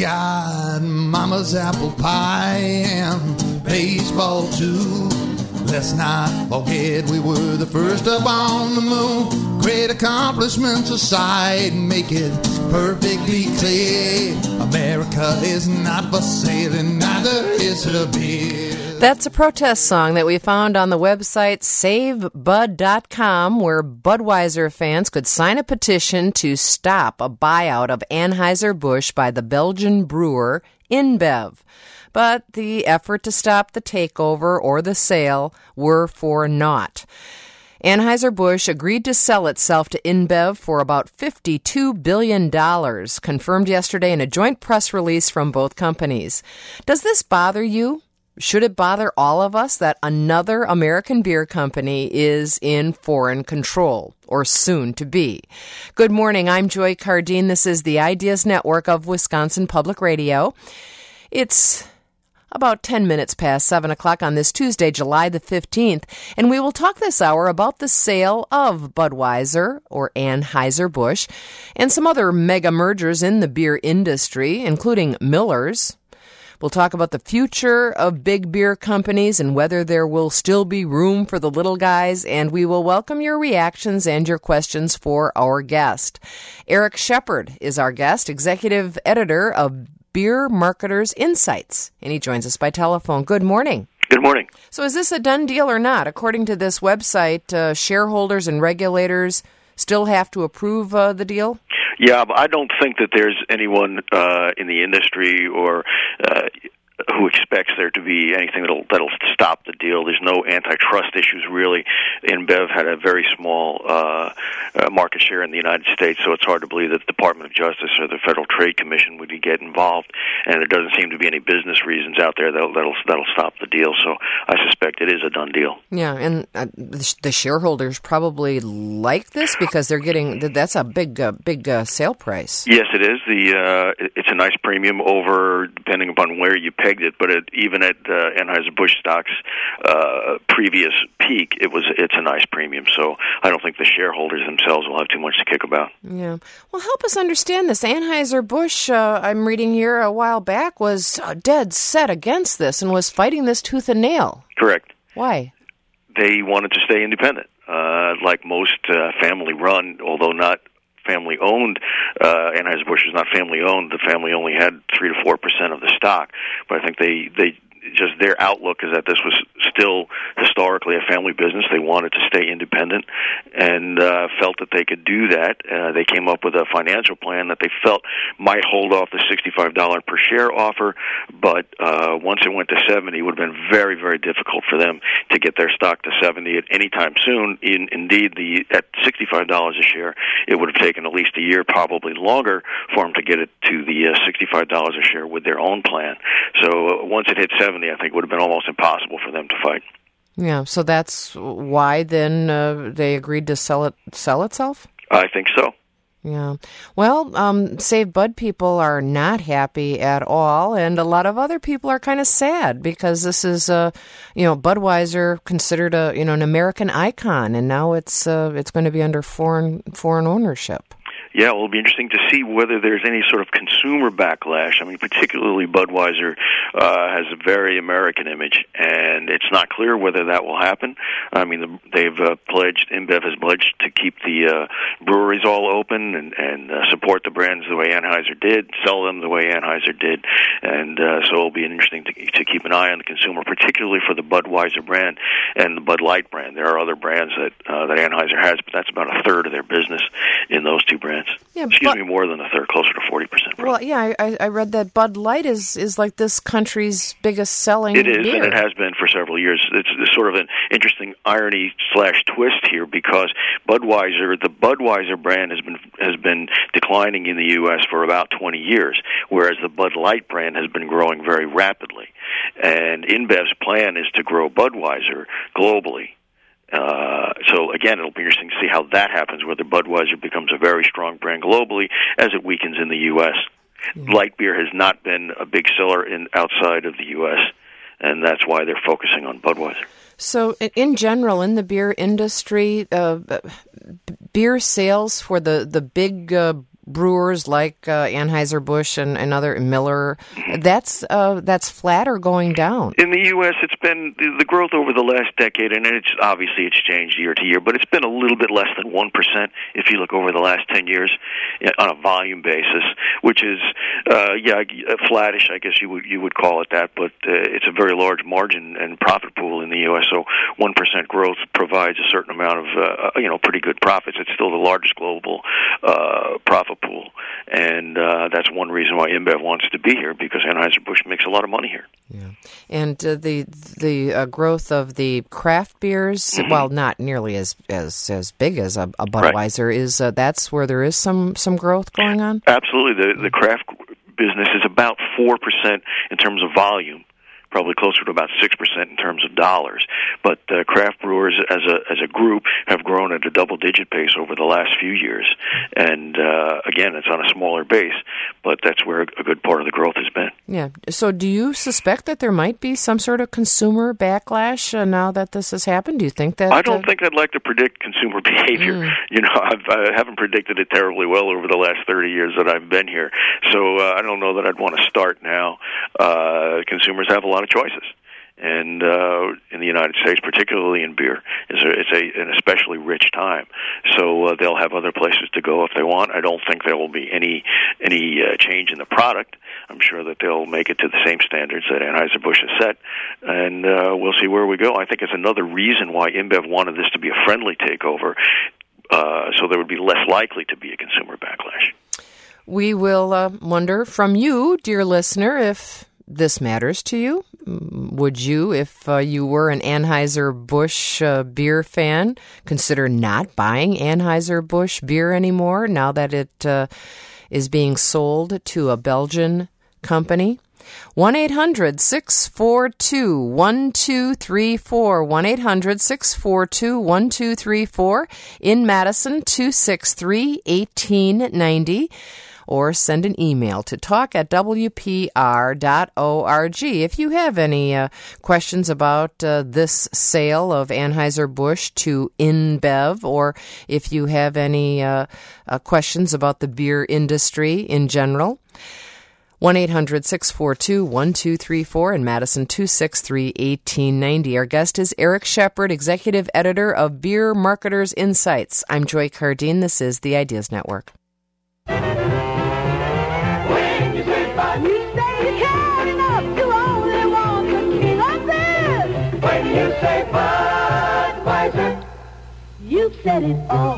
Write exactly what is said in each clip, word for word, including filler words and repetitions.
got mama's apple pie and baseball too. Let's not forget we were the first up on the moon. Great accomplishments aside, make it perfectly clear. America is not for sale and neither is her beer. That's a protest song that we found on the website save bud dot com, where Budweiser fans could sign a petition to stop a buyout of Anheuser-Busch by the Belgian brewer InBev. But the effort to stop the takeover or the sale were for naught. Anheuser-Busch agreed to sell itself to InBev for about fifty-two billion dollars, confirmed yesterday in a joint press release from both companies. Does this bother you? Should it bother all of us that another American beer company is in foreign control, or soon to be? Good morning, I'm Joy Cardine. This is the Ideas Network of Wisconsin Public Radio. It's about ten minutes past seven o'clock on this Tuesday, July the fifteenth, and we will talk this hour about the sale of Budweiser, or Anheuser-Busch, and some other mega mergers in the beer industry, including Miller's. We'll talk about the future of big beer companies and whether there will still be room for the little guys, and we will welcome your reactions and your questions for our guest. Eric Shepard is our guest, executive editor of Beer Marketers Insights, and he joins us by telephone. Good morning. Good morning. So is this a done deal or not? According to this website, uh, shareholders and regulators still have to approve uh, the deal? Yeah, but I don't think that there's anyone uh, in the industry or uh, who expects there to be anything that'll that'll stop the deal. There's no antitrust issues, really. InBev had a very small uh, uh, market share in the United States, so it's hard to believe that the Department of Justice or the Federal Trade Commission would get involved, and there doesn't seem to be any business reasons out there that'll that'll, that'll stop the deal, so I suspect it is a done deal. Yeah, and uh, the shareholders probably like this because they're getting, that's a big, uh, big uh, sale price. Yes, it is. The uh, It's a nice premium over, depending upon where you pay it, but it, even at uh, Anheuser-Busch stock's uh, previous peak, it was it's a nice premium. So I don't think the shareholders themselves will have too much to kick about. Yeah. Well, help us understand this. Anheuser-Busch, uh, I'm reading here a while back, was uh, dead set against this and was fighting this tooth and nail. Correct. Why? They wanted to stay independent, uh, like most uh, family-run, although not family-owned. Uh, Anheuser-Busch is not family-owned. The family only had three to four percent of the stock, but I think they they just their outlook is that this was still historically a family business. They wanted to stay independent and uh, felt that they could do that. Uh, they came up with a financial plan that they felt might hold off the sixty-five dollars per share offer, but uh, once it went to seventy, it would have been very, very difficult for them to get their stock to seventy at any time soon. In, indeed, the at sixty-five dollars a share, it would have taken at least a year, probably longer, for them to get it to the uh, sixty-five dollars a share with their own plan. So uh, once it hit seventy, I think it would have been almost impossible for them to fight. Yeah, so that's why then uh, they agreed to sell it, sell itself? I think so. Yeah. Well, um, Save Bud people are not happy at all, and a lot of other people are kind of sad because this is, uh, you know, Budweiser considered a, you know, an American icon, and now it's uh, it's going to be under foreign foreign ownership. Yeah, well, it'll be interesting to see whether there's any sort of consumer backlash. I mean, particularly Budweiser uh, has a very American image, and it's not clear whether that will happen. I mean, the, they've uh, pledged, InBev has pledged to keep the uh, breweries all open and, and uh, support the brands the way Anheuser did, sell them the way Anheuser did, and uh, so it'll be interesting to, to keep an eye on the consumer, particularly for the Budweiser brand and the Bud Light brand. There are other brands that, uh, that Anheuser has, but that's about a third of their business in those two brands. Yeah, Excuse but, me, more than a third, closer to forty percent. Well, yeah, I, I read that Bud Light is, is like this country's biggest selling It is, beer. and it has been for several years. It's, it's sort of an interesting irony slash twist here because Budweiser, the Budweiser brand has been has been declining in the U S for about twenty years, whereas the Bud Light brand has been growing very rapidly. And InBev's plan is to grow Budweiser globally. Uh, so again, it'll be interesting to see how that happens, whether Budweiser becomes a very strong brand globally as it weakens in the U S. Mm-hmm. Light beer has not been a big seller in outside of the U S, and that's why they're focusing on Budweiser. So in general, in the beer industry, uh, beer sales for the, the big uh, brewers like uh, Anheuser-Busch and, and other Miller, that's uh, that's flat or going down? In the U S, it's been the, the growth over the last decade, and it's obviously it's changed year to year, but it's been a little bit less than one percent if you look over the last ten years on a volume basis, which is, uh, yeah, flattish, I guess you would you would call it that, but uh, it's a very large margin and profit pool in the U S, so one percent growth provides a certain amount of, uh, you know, pretty good profits. It's still the largest global uh, profit pool, and uh, that's one reason why InBev wants to be here, because Anheuser-Busch makes a lot of money here. Yeah, and uh, the the uh, growth of the craft beers, mm-hmm. while not nearly as as, as big as a, a Budweiser, right. is uh, that's where there is some, some growth going on? Absolutely. The, the craft business is about four percent in terms of volume, probably closer to about six percent in terms of dollars. But uh, craft brewers as a as a group have grown at a double-digit pace over the last few years. And, uh, again, it's on a smaller base, but that's where a good part of the growth has been. Yeah. So do you suspect that there might be some sort of consumer backlash uh, now that this has happened? Do you think that... I don't uh... think I'd like to predict consumer behavior. Mm. You know, I've, I haven't predicted it terribly well over the last thirty years that I've been here. So uh, I don't know that I'd want to start now. Uh, consumers have a lot of choices, and uh, in the United States, particularly in beer, it's, a, it's a, an especially rich time. So uh, they'll have other places to go if they want. I don't think there will be any any uh, change in the product. I'm sure that they'll make it to the same standards that Anheuser-Busch has set, and uh, we'll see where we go. I think it's another reason why InBev wanted this to be a friendly takeover, uh, so there would be less likely to be a consumer backlash. We will uh, wonder from you, dear listener, if this matters to you. Would you, if uh, you were an Anheuser-Busch uh, beer fan, consider not buying Anheuser-Busch beer anymore now that it uh, is being sold to a Belgian company? one eight hundred six four two one two three four, one eight hundred six four two one two three four, in Madison, two six three one eight nine zero. Or send an email to talk at w p r dot org. If you have any uh, questions about uh, this sale of Anheuser-Busch to InBev, or if you have any uh, uh, questions about the beer industry in general, one eight hundred six four two one two three four, in Madison, two six three one eight nine zero. Our guest is Eric Shepard, Executive Editor of Beer Marketers Insights. I'm Joy Cardine. This is the Ideas Network. You say Budweiser, you said it all.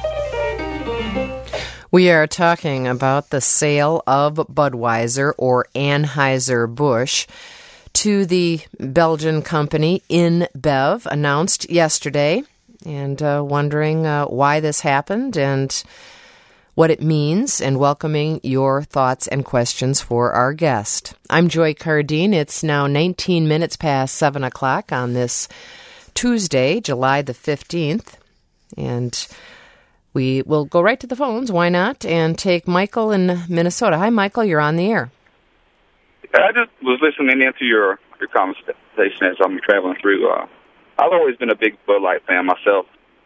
We are talking about the sale of Budweiser, or Anheuser-Busch, to the Belgian company InBev, announced yesterday, and uh, wondering uh, why this happened and what it means, and welcoming your thoughts and questions for our guest. I'm Joy Cardine. It's now nineteen minutes past seven o'clock on this Tuesday, July the fifteenth, and we will go right to the phones, why not, and take Michael in Minnesota. Hi, Michael, you're on the air. I just was listening into your, your conversation as I'm traveling through. Uh, I've always been a big Bud Light fan myself,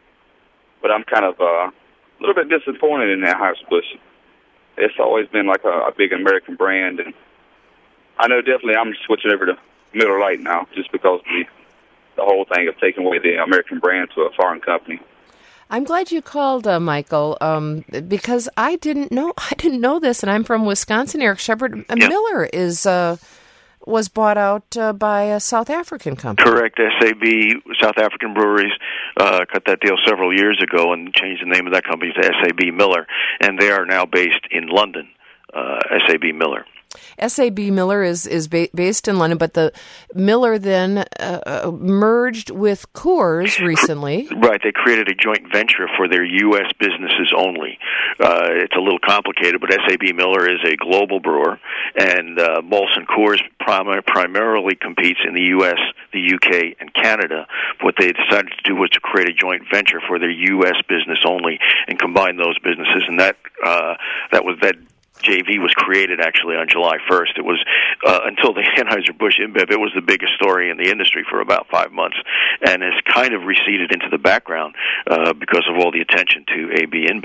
but I'm kind of... Uh, a little bit disappointed in that Anheuser-Busch. It's always been like a, a big American brand, and I know definitely I'm switching over to Miller Lite now, just because of the, the whole thing of taking away the American brand to a foreign company. I'm glad you called, uh, Michael, um, because I didn't know I didn't know this, and I'm from Wisconsin. Eric Shepard, uh, yep. Miller is uh, was bought out uh, by a South African company. Correct. S A B, South African Breweries, uh, cut that deal several years ago and changed the name of that company to S A B Miller, and they are now based in London, uh, S A B Miller. S A B Miller is, is ba- based in London, but the Miller then uh, merged with Coors recently. Right, they created a joint venture for their U S businesses only. Uh, it's a little complicated, but S A B Miller is a global brewer, and uh, Molson Coors prim- primarily competes in the U S, the U K, and Canada. What they decided to do was to create a joint venture for their U S business only and combine those businesses, and that uh, that was that. J V was created actually on July first. It was uh, until the Anheuser-Busch InBev, it was the biggest story in the industry for about five months, and has kind of receded into the background uh, because of all the attention to A B InBev.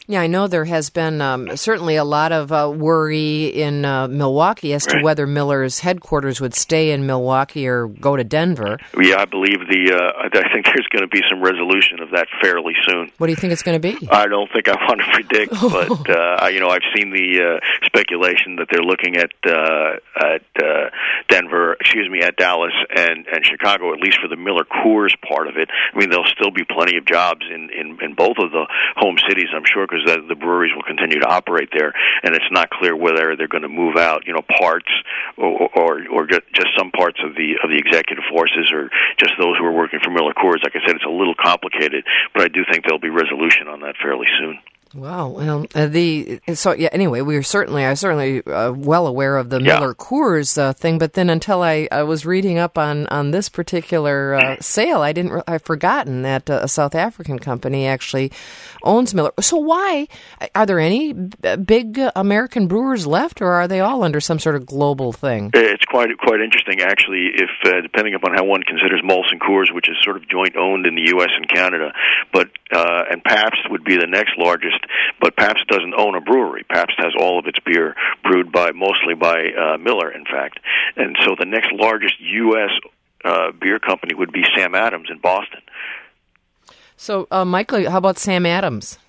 Yeah, I know there has been um, certainly a lot of uh, worry in uh, Milwaukee as to Right. whether Miller's headquarters would stay in Milwaukee or go to Denver. Yeah, I believe the. Uh, I think there's going to be some resolution of that fairly soon. What do you think it's going to be? I don't think I want to predict, but uh, I- you know, I've seen the uh, speculation that they're looking at uh, at uh, Denver, excuse me, at Dallas and, and Chicago, at least for the Miller Coors part of it. I mean, there'll still be plenty of jobs in, in, in both of the home cities, I'm sure, because the, the breweries will continue to operate there, and it's not clear whether they're going to move out, you know, parts or or, or just, just some parts of the of the executive forces, or just those who are working for Miller Coors. Like I said, it's a little complicated, but I do think there'll be resolution on that fairly soon. Wow. Well, uh, the so yeah. Anyway, we were certainly I was certainly uh, well aware of the Yeah. Miller Coors uh, thing, but then until I, I was reading up on, on this particular uh, sale, I didn't. Re- I've forgotten that uh, a South African company actually owns Miller. So why are there any b- big uh, American brewers left, or are they all under some sort of global thing? It's quite quite interesting, actually. If uh, depending upon how one considers Molson Coors, which is sort of joint owned in the U S and Canada, but uh, and Pabst would be the next largest. But Pabst doesn't own a brewery. Pabst has all of its beer brewed by mostly by uh, Miller, in fact. And so the next largest U S uh, beer company would be Sam Adams in Boston. So, uh, Michael, how about Sam Adams?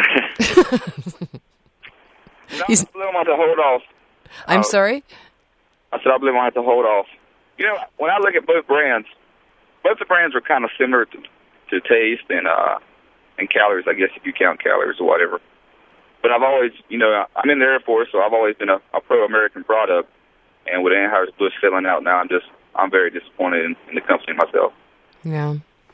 He's- I believe I'm going to hold off. I'm Uh, sorry? I said I believe I have to hold off. You know, when I look at both brands, both the brands are kind of similar to, to taste and uh, and calories, I guess, if you count calories or whatever. But I've always, you know, I'm in the Air Force, so I've always been a, a pro-American product. And with Anheuser-Busch selling out now, I'm just, I'm very disappointed in, in the company myself. Yeah.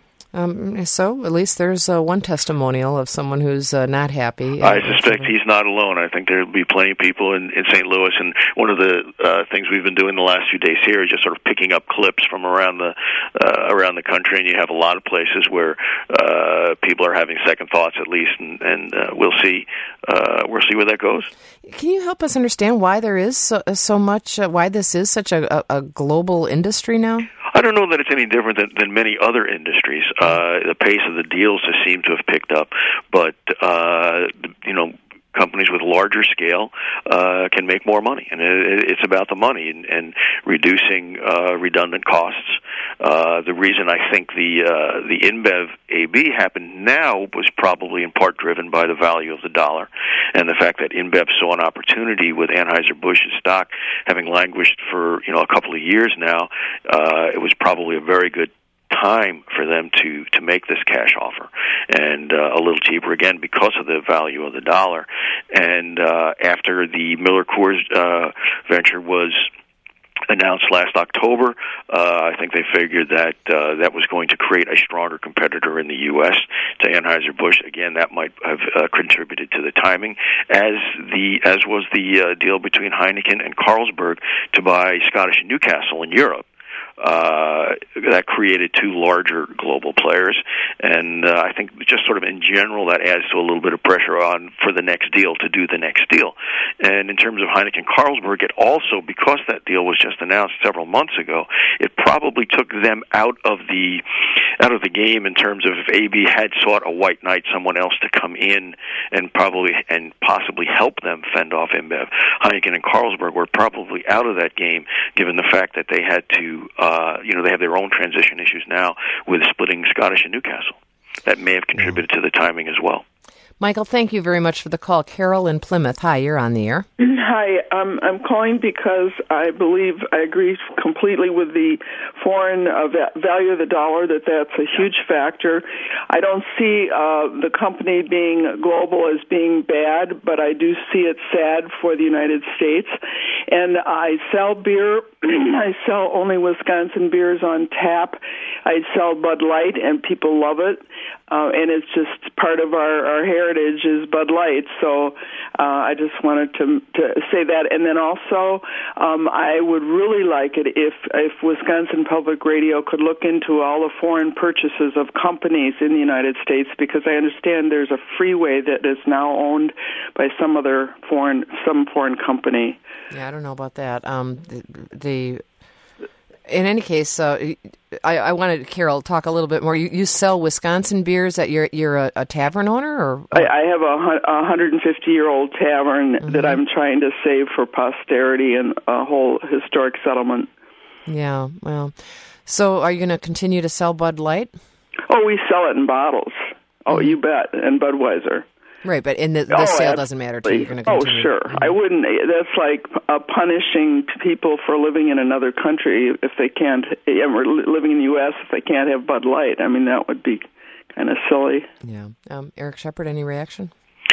Um, so at least there's uh, one testimonial of someone who's uh, not happy. I suspect he's not alone. I think there'll be plenty of people in, in Saint Louis, and one of the uh, things we've been doing the last few days here is just sort of picking up clips from around the uh, around the country, and you have a lot of places where uh, people are having second thoughts, at least, and, and uh, we'll see uh, we'll see where that goes. Can you help us understand why there is so, so much, uh, why this is such a, a, a global industry now? I don't know that it's any different than, than many other industries. Uh, the pace of the deals just seem to have picked up, but uh, you know, companies with larger scale uh, can make more money, and it, it's about the money and, and reducing uh, redundant costs. Uh, the reason I think the uh, the InBev A B happened now was probably in part driven by the value of the dollar, and the fact that InBev saw an opportunity with Anheuser-Busch's stock having languished for you know a couple of years now. Uh, it was probably a very good time for them to to make this cash offer, and uh, a little cheaper again because of the value of the dollar. And uh, after the Miller Coors uh, venture was announced last October, uh, I think they figured that uh, that was going to create a stronger competitor in the U S to Anheuser-Busch. Again, that might have uh, contributed to the timing, as the as was the uh, deal between Heineken and Carlsberg to buy Scottish and Newcastle in Europe. Uh, that created two larger global players, and uh, I think just sort of in general that adds to a little bit of pressure on for the next deal to do the next deal. And in terms of Heineken Carlsberg, it also, because that deal was just announced several months ago, it probably took them out of the out of the game in terms of if A B had sought a white knight, someone else to come in and probably and possibly help them fend off InBev. Heineken and Carlsberg were probably out of that game, given the fact that they had to. Uh, Uh, you know, they have their own transition issues now with splitting Scottish and Newcastle. That may have contributed to the timing as well. Michael, thank you very much for the call. Carol in Plymouth. Hi, you're on the air. Hi, um, I'm calling because I believe I agree completely with the foreign uh, value of the dollar, that that's a huge factor. I don't see uh, the company being global as being bad, but I do see it sad for the United States. And I sell beer. I sell only Wisconsin beers on tap. I sell Bud Light, and people love it. Uh, and it's just part of our, our heritage is Bud Light. So uh, I just wanted to to say that. And then also, um, I would really like it if if Wisconsin Public Radio could look into all the foreign purchases of companies in the United States, because I understand there's a freeway that is now owned by some other foreign some foreign company. Yeah, I don't know about that. Um, the, the In any case, uh, I, I wanted Carol talk a little bit more. You, you sell Wisconsin beers. At you're you're a, a tavern owner, or, or? I, I have a, a one hundred fifty year old tavern mm-hmm. that I'm trying to save for posterity and a whole historic settlement. Yeah, well, so are you going to continue to sell Bud Light? Oh, we sell it in bottles. Oh, mm-hmm. you bet, and Budweiser. Right, but in the, the oh, sale absolutely. doesn't matter to you. You're going to continue. Oh, sure. Mm-hmm. I wouldn't. That's like uh, punishing people for living in another country if they can't, or living in the U S if they can't have Bud Light. I mean, that would be kind of silly. Yeah. Um, Eric Shepard, any reaction?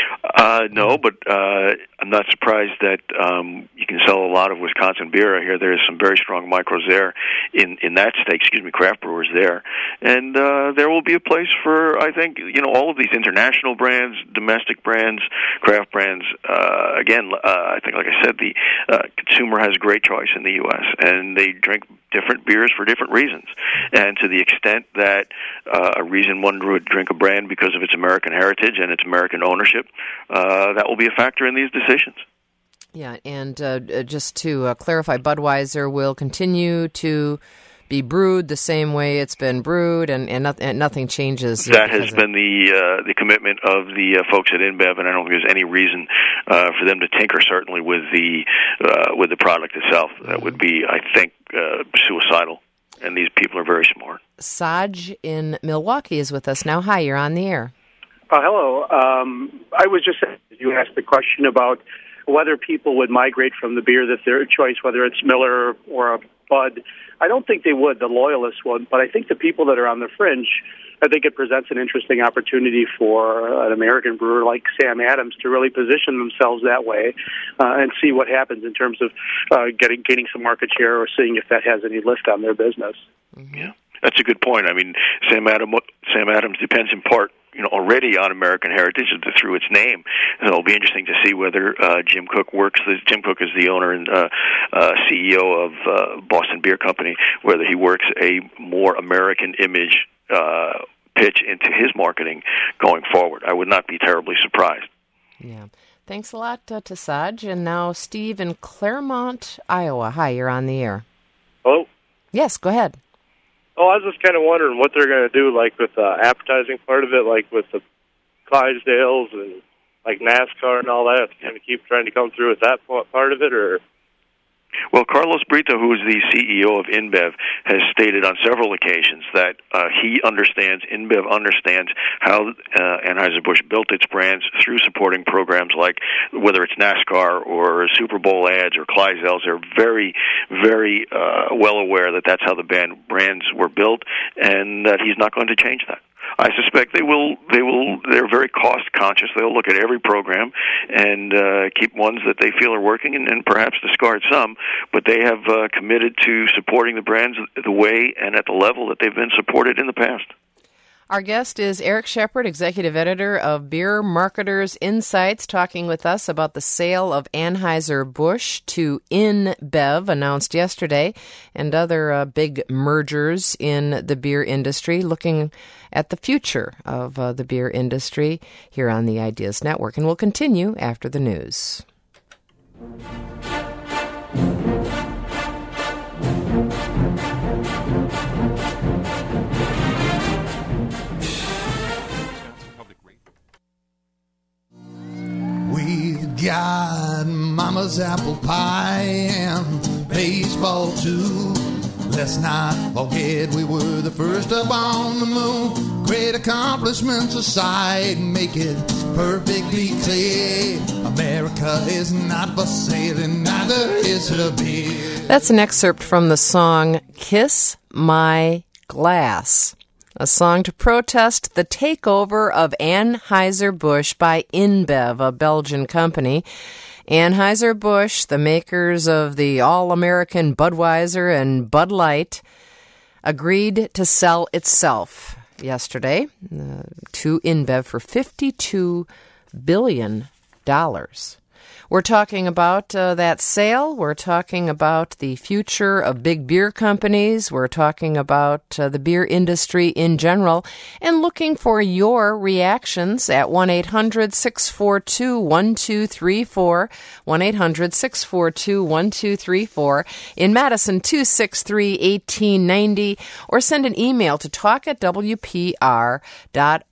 Uh, no, but uh, I'm not surprised that um, you can sell a lot of Wisconsin beer. I hear there's some very strong micros there in, in that state, excuse me, craft brewers there. And uh, there will be a place for, I think, you know, all of these international brands, domestic brands, craft brands. Uh, again, uh, I think, like I said, the uh, consumer has a great choice in the U S, and they drink different beers for different reasons. And to the extent that uh, a reason one would drink a brand because of its American heritage and its American ownership, uh, that will be a factor in these decisions. Yeah, and uh, just to uh, clarify, Budweiser will continue to be brewed the same way it's been brewed, and, and, not, and nothing changes. That has been the uh, the commitment of the uh, folks at InBev, and I don't think there's any reason uh, for them to tinker, certainly, with the uh, with the product itself. That would be, I think, uh, suicidal, and these people are very smart. Saj in Milwaukee is with us now. Hi, you're on the air. Uh, hello. Um, I was just saying, you asked the question about whether people would migrate from the beer that's their choice, whether it's Miller or a Bud. I don't think they would, the loyalists would, but I think the people that are on the fringe, I think it presents an interesting opportunity for an American brewer like Sam Adams to really position themselves that way uh, and see what happens in terms of uh, getting gaining some market share or seeing if that has any lift on their business. Mm-hmm. Yeah, that's a good point. I mean, Sam Adams, Sam Adams depends in part, you know, already on American heritage through its name. And it'll be interesting to see whether uh, Jim Koch works. Jim Koch is the owner and uh, uh, C E O of uh, Boston Beer Company, whether he works a more American image uh, pitch into his marketing going forward. I would not be terribly surprised. Yeah. Thanks a lot uh, to Saj. And now Steve in Claremont, Iowa. Hi, you're on the air. Hello? Yes, go ahead. Oh, I was just kind of wondering what they're going to do, like with the advertising part of it, like with the Clydesdales and like NASCAR and all that. Kind of keep trying to come through with that part of it, or? Well, Carlos Brito, who is the C E O of InBev, has stated on several occasions that uh, he understands, InBev understands how uh, Anheuser-Busch built its brands through supporting programs like whether it's NASCAR or Super Bowl ads or Clydesdales. They're very, very uh, well aware that that's how the band brands were built, and that he's not going to change that. I suspect they will. They will. They're very cost conscious. They'll look at every program and uh, keep ones that they feel are working, and, and perhaps discard some. But they have uh, committed to supporting the brands the way and at the level that they've been supported in the past. Our guest is Eric Shepard, executive editor of Beer Marketers Insights, talking with us about the sale of Anheuser-Busch to InBev, announced yesterday, and other uh, big mergers in the beer industry, looking at the future of uh, the beer industry here on the Ideas Network. And we'll continue after the news. We've got mama's apple pie and baseball too. Let's not forget we were the first up on the moon. Great accomplishments aside, make it perfectly clear. America is not for sale and neither is her beer. That's an excerpt from the song Kiss My Glass, a song to protest the takeover of Anheuser-Busch by InBev, a Belgian company. Anheuser-Busch, the makers of the all-American Budweiser and Bud Light, agreed to sell itself yesterday uh, to InBev for fifty-two billion dollars. We're talking about uh, that sale. We're talking about the future of big beer companies. We're talking about uh, the beer industry in general, and looking for your reactions at one eight hundred six four two one two three four, one eight hundred six four two one two three four, in Madison two six three, one eight nine zero, or send an email to talk at w p r dot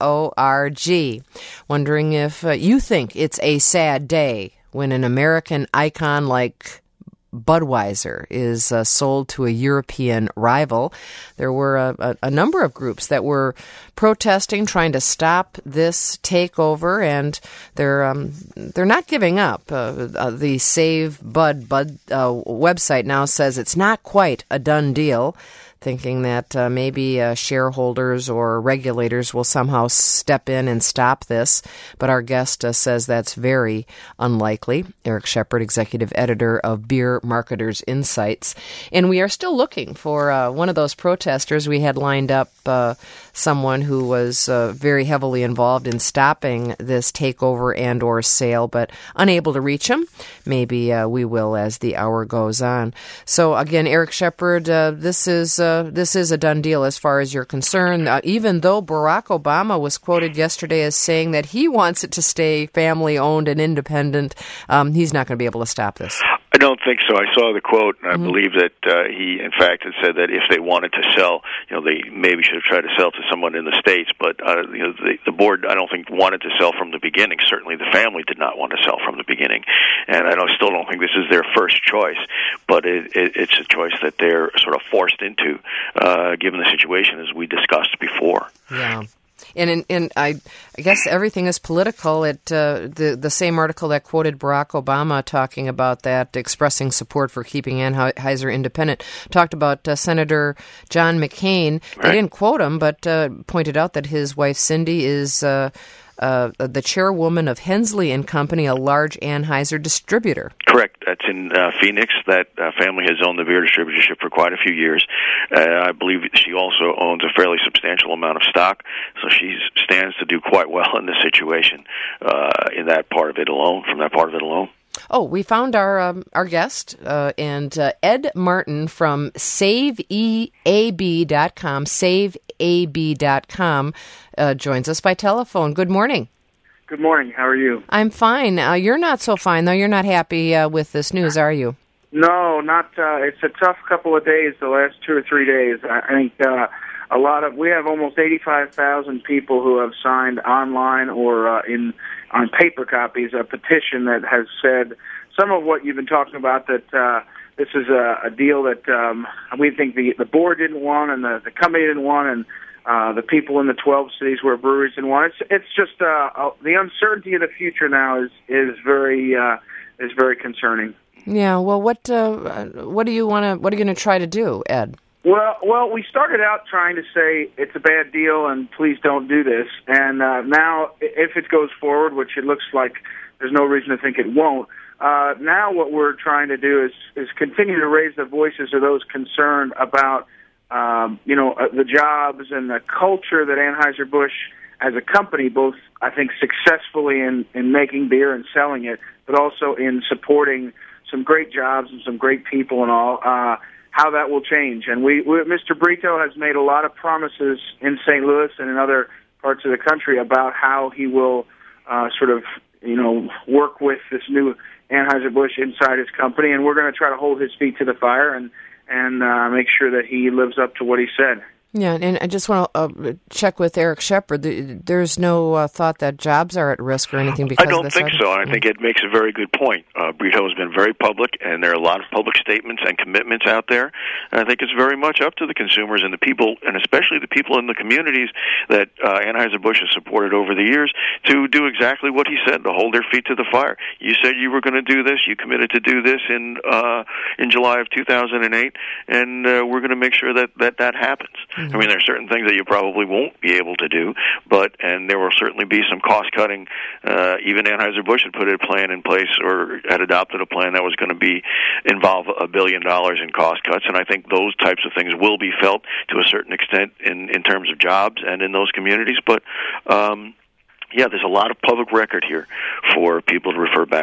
org. Wondering if uh, you think it's a sad day when an American icon like Budweiser is uh, sold to a European rival. There were a, a, a number of groups that were protesting, trying to stop this takeover, and they're um, they're not giving up. Uh, uh, the Save Bud Bud uh, website now says it's not quite a done deal, thinking that uh, maybe uh, shareholders or regulators will somehow step in and stop this. But our guest uh, says that's very unlikely. Eric Shepard, executive editor of Beer Marketers Insights. And we are still looking for uh, one of those protesters. We had lined up uh, someone who was uh, very heavily involved in stopping this takeover and or sale, but unable to reach him. Maybe uh, we will as the hour goes on. So again, Eric Shepard, uh, this is... Uh, Uh, this is a done deal as far as you're concerned, uh, even though Barack Obama was quoted yesterday as saying that he wants it to stay family-owned and independent. Um, he's not going to be able to stop this. I don't think so. I saw the quote, and I Mm-hmm. believe that uh, he, in fact, had said that if they wanted to sell, you know, they maybe should have tried to sell to someone in the States. But uh, you know, the, the board, I don't think, wanted to sell from the beginning. Certainly, the family did not want to sell from the beginning, and I don't, still don't think this is their first choice. But it, it, it's a choice that they're sort of forced into, uh, given the situation as we discussed before. Yeah. And in, and I, I guess everything is political. It uh, the the same article that quoted Barack Obama talking about that, expressing support for keeping Anheuser independent, talked about uh, Senator John McCain. Right. They didn't quote him, but uh, pointed out that his wife Cindy is uh, uh, the chairwoman of Hensley and Company, a large Anheuser distributor. Correct. That's in uh, Phoenix. That uh, family has owned the beer distributorship for quite a few years. Uh, I believe she also owns a fairly substantial amount of stock, so she stands to do quite well in this situation, uh, in that part of it alone, from that part of it alone. Oh, we found our um, our guest, uh, and uh, Ed Martin from save e a b dot com, save a b dot com, uh, joins us by telephone. Good morning. Good morning. How are you? I'm fine. Uh, you're not so fine, though. You're not happy uh, with this news, are you? No, not. Uh, it's a tough couple of days, the last two or three days. I think uh, a lot of, we have almost eighty-five thousand people who have signed online or uh, in on paper copies a petition that has said some of what you've been talking about, that uh, this is a, a deal that um, we think the, the board didn't want and the, the company didn't want, and uh, the people in the twelve cities where breweries didn't want. It's, it's just uh, uh, the uncertainty of the future now is is very uh, is very concerning. Yeah. Well, what uh, what do you want to what are you going to try to do, Ed? Well, well, we started out trying to say it's a bad deal and please don't do this. And uh, now, if it goes forward, which it looks like there's no reason to think it won't, uh, now what we're trying to do is, is continue to raise the voices of those concerned about, um, you know, uh, the jobs and the culture that Anheuser-Busch as a company, both, I think, successfully in, in making beer and selling it, but also in supporting some great jobs and some great people and all, uh, how that will change. And we, we, Mister Brito has made a lot of promises in Saint Louis and in other parts of the country about how he will uh, sort of, you know, work with this new Anheuser-Busch inside his company, and we're going to try to hold his feet to the fire and, and uh, make sure that he lives up to what he said. Yeah, and I just want to uh, check with Eric Shepard. There's no uh, thought that jobs are at risk or anything because I don't of this think article? so. I think it makes a very good point. Uh, Brito has been very public, and there are a lot of public statements and commitments out there. And I think it's very much up to the consumers and the people, and especially the people in the communities that uh, Anheuser-Busch has supported over the years, to do exactly what he said, to hold their feet to the fire. You said you were going to do this. You committed to do this in uh, in July of two thousand eight, and uh, we're going to make sure that that, that happens. I mean, there are certain things that you probably won't be able to do, but and there will certainly be some cost cutting. Uh, even Anheuser-Busch had put a plan in place, or had adopted a plan that was going to be involve a billion dollars in cost cuts, and I think those types of things will be felt to a certain extent in in terms of jobs and in those communities. But um, yeah, there's a lot of public record here for people to refer back to.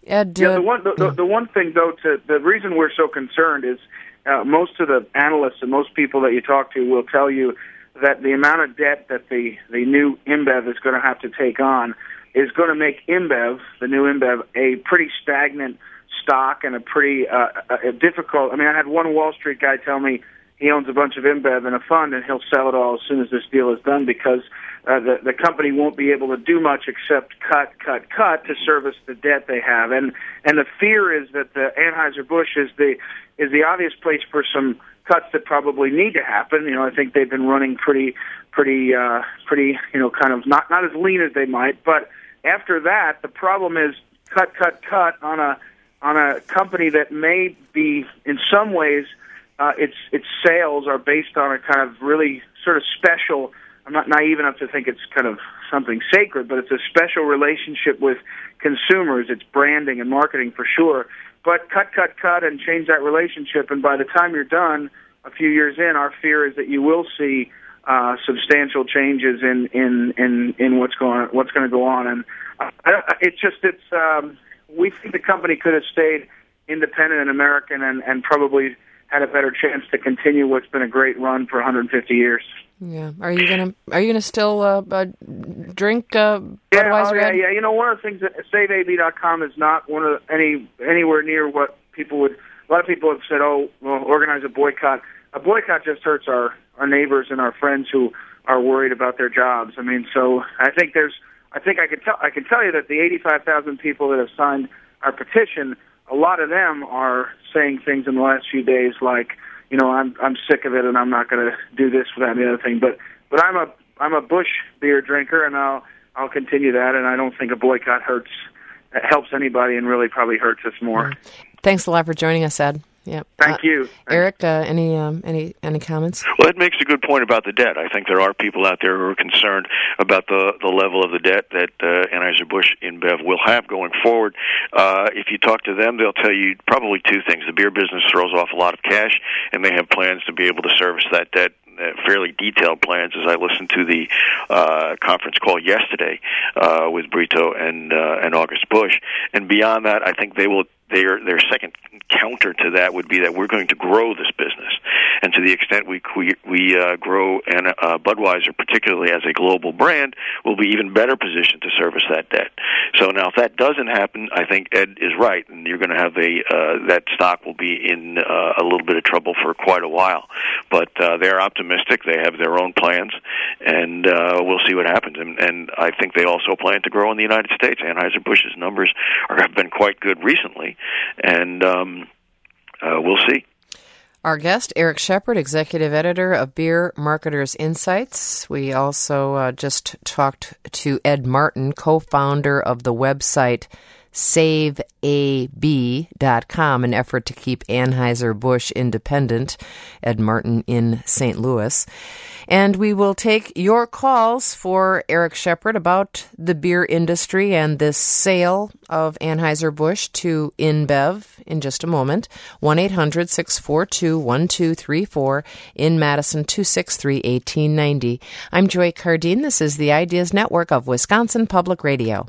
Ed, yeah, uh, the one the, the, the one thing though, to the reason we're so concerned is uh, most of the analysts and most people that you talk to will tell you that the amount of debt that the the new InBev is going to have to take on is going to make InBev, the new InBev, a pretty stagnant stock and a pretty uh, a difficult. I mean, I had one Wall Street guy tell me he owns a bunch of InBev in a fund, and he'll sell it all as soon as this deal is done because uh, the the company won't be able to do much except cut, cut, cut to service the debt they have. And and the fear is that the Anheuser-Busch is the is the obvious place for some cuts that probably need to happen. You know, I think they've been running pretty, pretty, uh, pretty, you know, kind of not not as lean as they might. But after that, the problem is cut, cut, cut on a on a company that may be in some ways. Uh, its its sales are based on a kind of really sort of special. I'm not naive enough to think it's kind of something sacred, but it's a special relationship with consumers. It's branding and marketing for sure. But cut, cut, cut, and change that relationship. And by the time you're done, a few years in, our fear is that you will see uh, substantial changes in in in, in what's going what's going to go on. And uh, it's just it's um, we think the company could have stayed independent and American and, and probably had a better chance to continue what's been a great run for one hundred fifty years. Yeah. Are you gonna Are you gonna still uh, uh, drink uh, yeah, Budweiser? Oh, yeah, yeah. You know, one of the things that save A B dot com is not one of the, any anywhere near what people would. A lot of people have said, "Oh, well, organize a boycott." A boycott just hurts our our neighbors and our friends who are worried about their jobs. I mean, so I think there's. I think I can tell. I can tell you that the eighty-five thousand people that have signed our petition, a lot of them are saying things in the last few days like, you know, I'm I'm sick of it and I'm not going to do this, that, and the other thing. But but I'm a I'm a Busch beer drinker and I'll I'll continue that. And I don't think a boycott hurts helps anybody and really probably hurts us more. Thanks a lot for joining us, Ed. Yeah. Thank uh, you, Eric. Uh, any um, any any comments? Well, it makes a good point about the debt. I think there are people out there who are concerned about the the level of the debt that uh, Anheuser-Busch InBev will have going forward. Uh, if you talk to them, they'll tell you probably two things: the beer business throws off a lot of cash, and they have plans to be able to service that debt. Uh, fairly detailed plans as I listened to the uh, conference call yesterday uh, with Brito and uh, and August Busch. And beyond that, I think they will. Their their second counter to that would be that we're going to grow this business, and to the extent we we, we uh, grow and uh, Budweiser, particularly as a global brand, will be even better positioned to service that debt. So now, if that doesn't happen, I think Ed is right, and you're going to have a uh, that stock will be in uh, a little bit of trouble for quite a while. But uh, they're optimistic; they have their own plans, and uh, we'll see what happens. And, and I think they also plan to grow in the United States. Anheuser-Busch's numbers are, have been quite good recently. And um, uh, we'll see. Our guest, Eric Shepard, executive editor of Beer Marketers Insights. We also uh, just talked to Ed Martin, co-founder of the website save A B dot com, an effort to keep Anheuser-Busch independent. Ed Martin in Saint Louis. And we will take your calls for Eric Shepard about the beer industry and this sale of Anheuser-Busch to InBev in just a moment. one eight hundred six four two one two three four, in Madison two six three one eight nine zero. I'm Joy Cardine. This is the Ideas Network of Wisconsin Public Radio.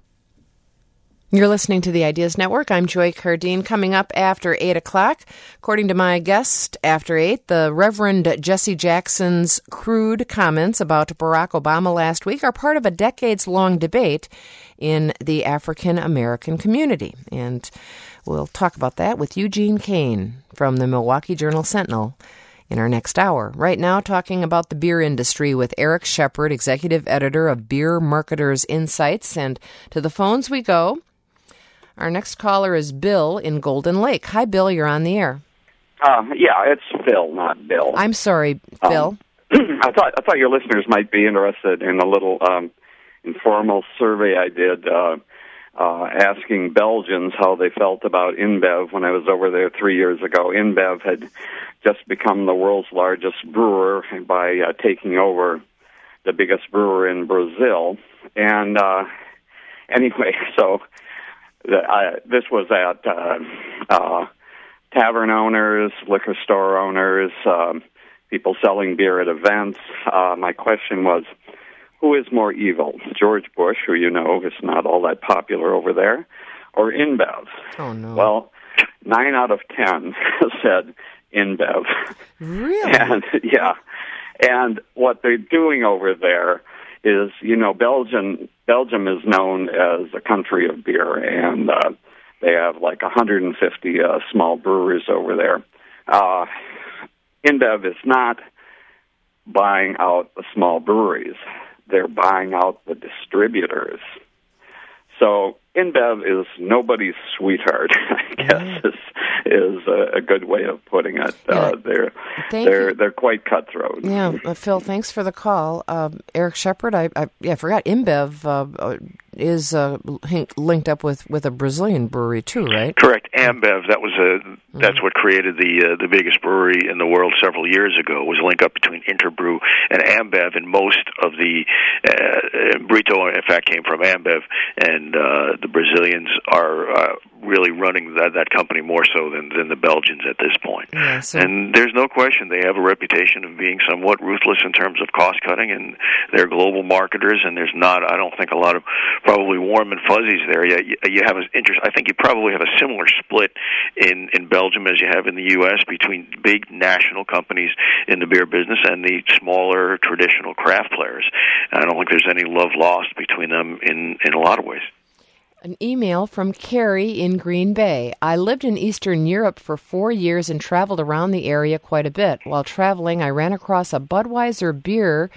You're listening to the Ideas Network. I'm Joy Cardine. Coming up after eight o'clock, according to my guest after eight, the Reverend Jesse Jackson's crude comments about Barack Obama last week are part of a decades-long debate in the African-American community. And we'll talk about that with Eugene Kane from the Milwaukee Journal-Sentinel in our next hour. Right now, talking about the beer industry with Eric Shepard, executive editor of Beer Marketers Insights. And to the phones we go. Our next caller is Bill in Golden Lake. Hi, Bill. You're on the air. Uh, yeah, it's Phil, not Bill. I'm sorry, Phil. Um, I thought I thought your listeners might be interested in a little um, informal survey I did uh, uh, asking Belgians how they felt about InBev when I was over there three years ago. InBev had just become the world's largest brewer by uh, taking over the biggest brewer in Brazil. And uh, anyway, so... The, uh, this was at uh, uh, tavern owners, liquor store owners, um, people selling beer at events. Uh, my question was, who is more evil, George Bush, who you know is not all that popular over there, or InBev? Oh, no. Well, nine out of ten said InBev. Really? And, yeah. And what they're doing over there is, you know, Belgium, Belgium is known as a country of beer, and uh, they have like one hundred fifty uh, small breweries over there. Uh, InBev is not buying out the small breweries. They're buying out the distributors. So InBev is nobody's sweetheart, I guess, mm-hmm. is, is a, a good way of putting it. Yeah. Uh, they're Thank they're you. they're quite cutthroat. Yeah, uh, Phil, thanks for the call. Um, Eric Shepard, I, I yeah, I forgot InBev uh, is uh, linked up with, with a Brazilian brewery too, right? Correct. Ambev, that was a that's what created the uh, the biggest brewery in the world several years ago. Was a link up between Interbrew and Ambev, and most of the uh, Brito, in fact, came from Ambev, and uh, the Brazilians are uh, really running that that company more so than than the Belgians at this point. Yeah, so and there's no question they have a reputation of being somewhat ruthless in terms of cost cutting, and they're global marketers. And there's not, I don't think, a lot of probably warm and fuzzies there. Yeah, you, you have an interest. I think you probably have a similar split in in Belgium as you have in the U S between big national companies in the beer business and the smaller traditional craft players. And I don't think there's any love lost between them in in a lot of ways. An email from Carrie in Green Bay. I lived in Eastern Europe for four years and traveled around the area quite a bit. While traveling, I ran across a Budweiser beer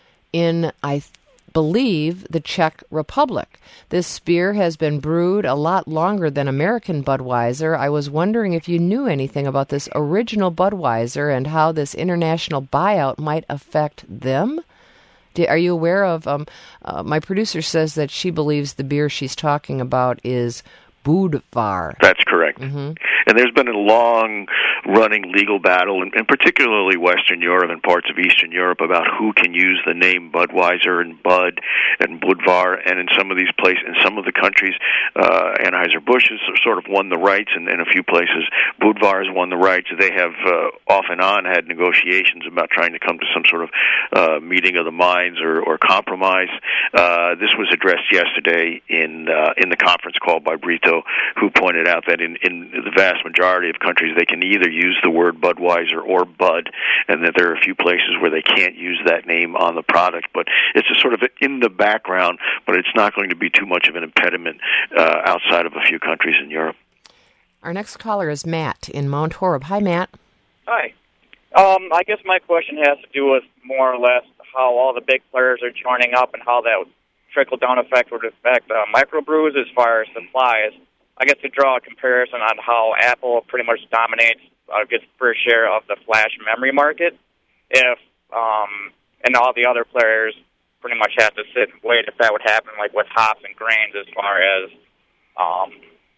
in, I believe, the Czech Republic. This beer has been brewed a lot longer than American Budweiser. I was wondering if you knew anything about this original Budweiser and how this international buyout might affect them. Are you aware of, um, uh, my producer says that she believes the beer she's talking about is Budvar. That's correct. Mm-hmm. And there's been a long-running legal battle, in, in particularly Western Europe and parts of Eastern Europe, about who can use the name Budweiser and Bud and Budvar. And in some of these places, in some of the countries, uh, Anheuser-Busch has sort of won the rights, and in a few places, Budvar has won the rights. They have uh, off and on had negotiations about trying to come to some sort of uh, meeting of the minds or, or compromise. Uh, this was addressed yesterday in uh, in the conference call by Brito, who pointed out that in, in the vast majority of countries they can either use the word Budweiser or Bud, and that there are a few places where they can't use that name on the product. But it's a sort of in the background, but it's not going to be too much of an impediment uh, outside of a few countries in Europe. Our next caller is Matt in Mount Horeb. Hi, Matt. Hi. Um, I guess my question has to do with more or less how all the big players are joining up and how that trickle-down effect would affect uh, microbrews as far as supplies. I guess to draw a comparison on how Apple pretty much dominates, uh, gets fair share of the flash memory market, if um, and all the other players pretty much have to sit and wait if that would happen, like with hops and grains as far as um,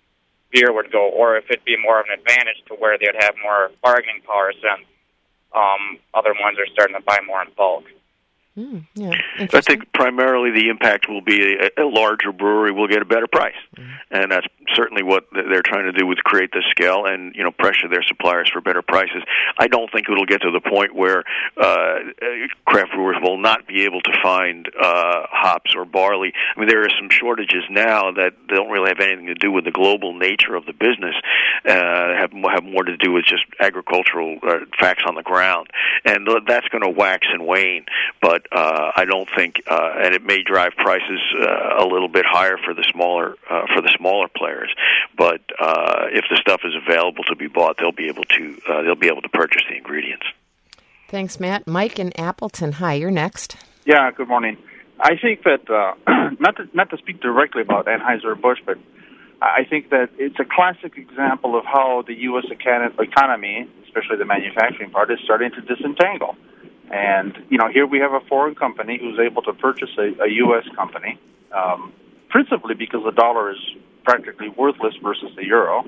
beer would go, or if it'd be more of an advantage to where they'd have more bargaining power since um, other ones are starting to buy more in bulk. Mm, yeah, I think primarily the impact will be a, a larger brewery will get a better price, mm-hmm. and that's certainly what they're trying to do with create this scale and you know pressure their suppliers for better prices. I don't think it'll get to the point where uh, craft brewers will not be able to find uh, hops or barley. I mean, there are some shortages now that don't really have anything to do with the global nature of the business. Uh, have have more to do with just agricultural uh, facts on the ground, and that's going to wax and wane, but. Uh, I don't think, uh, and it may drive prices uh, a little bit higher for the smaller uh, for the smaller players. But uh, if the stuff is available to be bought, they'll be able to uh, they'll be able to purchase the ingredients. Thanks, Matt. Mike in Appleton. Hi, you're next. Yeah. Good morning. I think that uh, not to, not to speak directly about Anheuser-Busch, but I think that it's a classic example of how the U S economy, especially the manufacturing part, is starting to disentangle. And, you know, here we have a foreign company who's able to purchase a, a U S company, um, principally because the dollar is practically worthless versus the euro.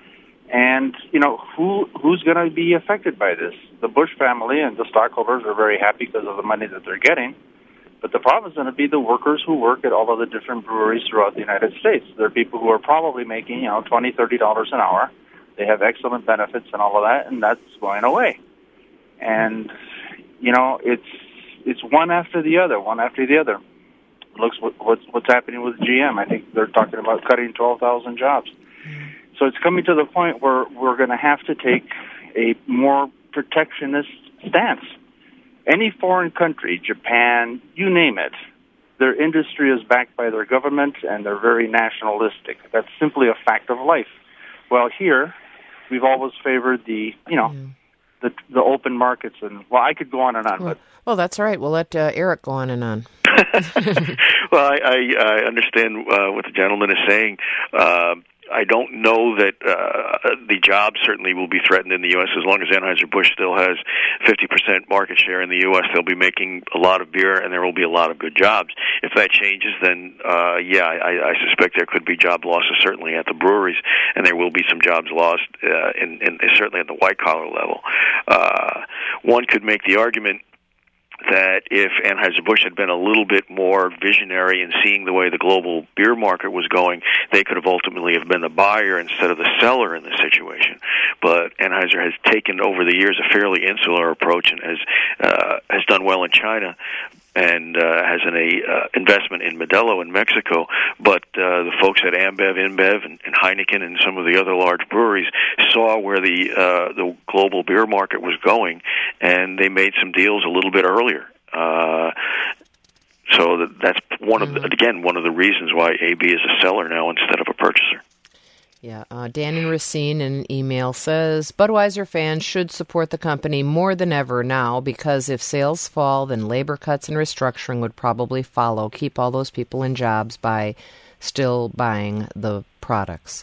And, you know, who who's going to be affected by this? The Bush family and the stockholders are very happy because of the money that they're getting. But the problem is going to be the workers who work at all of the different breweries throughout the United States. There are people who are probably making, you know, twenty dollars, thirty dollars an hour. They have excellent benefits and all of that, and that's going away. And... You know, it's it's one after the other, one after the other. Looks what, what's what's happening with G M. I think they're talking about cutting twelve thousand jobs. So it's coming to the point where we're going to have to take a more protectionist stance. Any foreign country, Japan, you name it, their industry is backed by their government, and they're very nationalistic. That's simply a fact of life. Well, here, we've always favored the, you know, yeah. the the open markets, and, well, I could go on and on. Well, but well that's all right. We'll let uh, Eric go on and on. Well, I, I, I understand uh, what the gentleman is saying. Uh, I don't know that uh, the jobs certainly will be threatened in the U S as long as Anheuser-Busch still has fifty percent market share in the U S. They'll be making a lot of beer, and there will be a lot of good jobs. If that changes, then, uh, yeah, I, I suspect there could be job losses certainly at the breweries, and there will be some jobs lost uh, in, in certainly at the white-collar level. Uh, one could make the argument that if Anheuser-Busch had been a little bit more visionary in seeing the way the global beer market was going, they could have ultimately have been the buyer instead of the seller in this situation. But Anheuser has taken over the years a fairly insular approach and has uh, has done well in China and uh, has an a, uh, investment in Modelo in Mexico. But uh, the folks at Ambev, InBev, and, and Heineken and some of the other large breweries saw where the uh, the global beer market was going, and they made some deals a little bit earlier. Uh, so that, that's one of the, again one of the reasons why A B is a seller now instead of a purchaser. Yeah, uh, Dan in Racine in an email says, Budweiser fans should support the company more than ever now because if sales fall, then labor cuts and restructuring would probably follow. Keep all those people in jobs by still buying the products.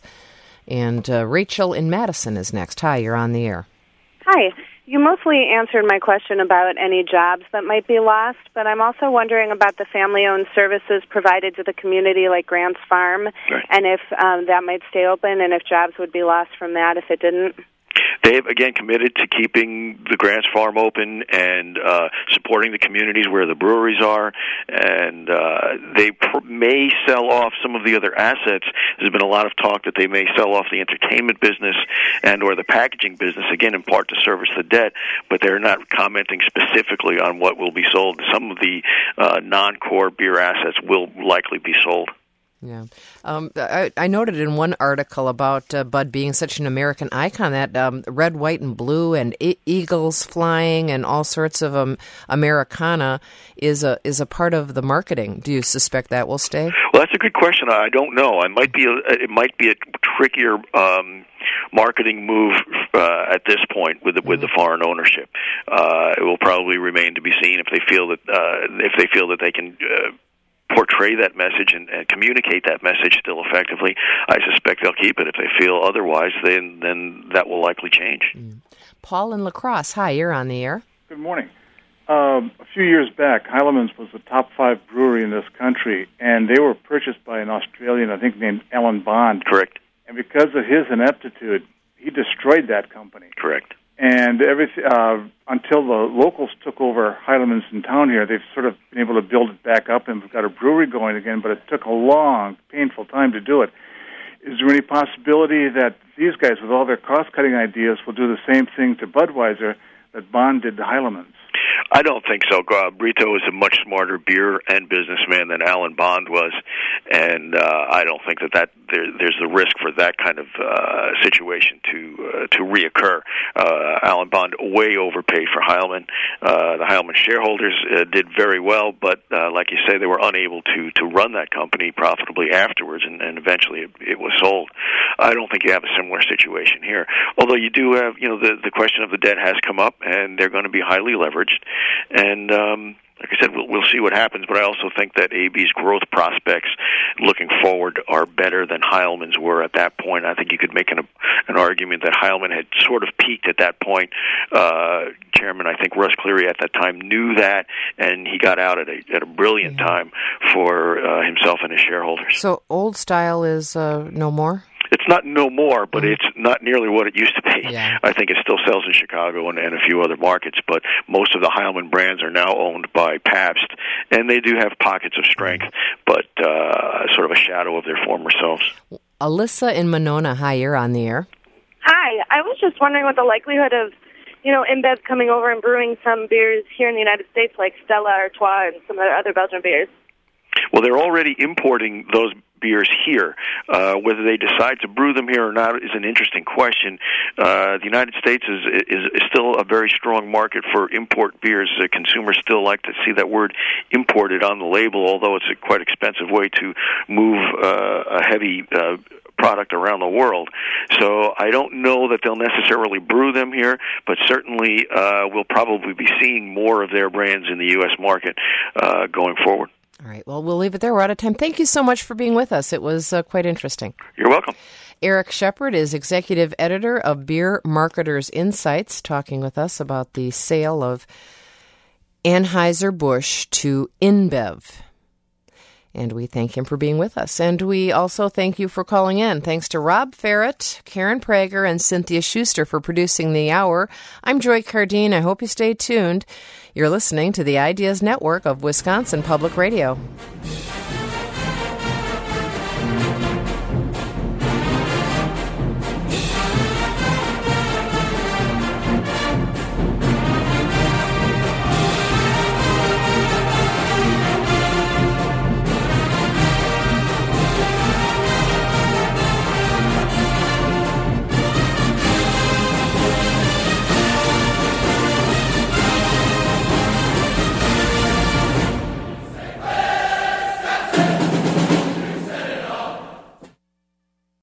And uh, Rachel in Madison is next. Hi, you're on the air. Hi. You mostly answered my question about any jobs that might be lost, but I'm also wondering about the family-owned services provided to the community like Grant's Farm, right. and if um, that might stay open and if jobs would be lost from that if it didn't. They've, again, committed to keeping the Grants Farm open and uh, supporting the communities where the breweries are, and uh, they pr- may sell off some of the other assets. There's been a lot of talk that they may sell off the entertainment business and or the packaging business, again, in part to service the debt, but they're not commenting specifically on what will be sold. Some of the uh, non-core beer assets will likely be sold. Yeah. Um, I, I noted in one article about uh, Bud being such an American icon that um, red, white, and blue and e- eagles flying and all sorts of um, Americana is a is a part of the marketing. Do you suspect that will stay? Well, that's a good question. I don't know. I might be a, it might be a trickier um, marketing move uh, at this point with the, with the foreign ownership. Uh, it will probably remain to be seen if they feel that uh, if they feel that they can. Uh, portray that message and, and communicate that message still effectively. I suspect they'll keep it. If they feel otherwise, then then that will likely change. Mm. Paul in La Crosse, hi, you're on the air. Good morning. Um, a few years back, Heileman's was the top five brewery in this country, and they were purchased by an Australian, I think, named Alan Bond. Correct. And because of his ineptitude, he destroyed that company. Correct. And every, uh, until the locals took over Heileman's in town here, they've sort of been able to build it back up, and we've got a brewery going again, but it took a long, painful time to do it. Is there any possibility that these guys, with all their cost-cutting ideas, will do the same thing to Budweiser that Bond did to Heileman's? I don't think so. Uh, Brito is a much smarter beer and businessman than Alan Bond was, and uh, I don't think that, that there, there's the risk for that kind of uh, situation to uh, to reoccur. Uh, Alan Bond way overpaid for Heileman. Uh, the Heileman shareholders uh, did very well, but uh, like you say, they were unable to, to run that company profitably afterwards, and, and eventually it, it was sold. I don't think you have a similar situation here. Although you do have, you know, the, the question of the debt has come up, and they're going to be highly leveraged. And um, like I said, we'll, we'll see what happens, but I also think that A B's growth prospects looking forward are better than Heileman's were at that point. I think you could make an, an argument that Heileman had sort of peaked at that point. Uh, Chairman, I think Russ Cleary at that time knew that, and he got out at a, at a brilliant mm-hmm. time for uh, himself and his shareholders. So old style is uh, no more? It's not no more, but it's not nearly what it used to be. Yeah. I think it still sells in Chicago and, and a few other markets, but most of the Heileman brands are now owned by Pabst, and they do have pockets of strength, but uh, sort of a shadow of their former selves. Alyssa in Monona, hi, you're on the air. Hi, I was just wondering what the likelihood of, you know, InBev coming over and brewing some beers here in the United States, like Stella Artois and some other Belgian beers. Well, they're already importing those beers here. Uh, whether they decide to brew them here or not is an interesting question. Uh, the United States is, is is still a very strong market for import beers. Uh, consumers still like to see that word imported on the label, although it's a quite expensive way to move uh, a heavy uh, product around the world. So I don't know that they'll necessarily brew them here, but certainly uh, we'll probably be seeing more of their brands in the U S market uh, going forward. All right. Well, we'll leave it there. We're out of time. Thank you so much for being with us. It was uh, quite interesting. You're welcome. Eric Shepard is executive editor of Beer Marketers Insights, talking with us about the sale of Anheuser-Busch to InBev. And we thank him for being with us. And we also thank you for calling in. Thanks to Rob Ferret, Karen Prager, and Cynthia Schuster for producing the hour. I'm Joy Cardine. I hope you stay tuned. You're listening to the Ideas Network of Wisconsin Public Radio.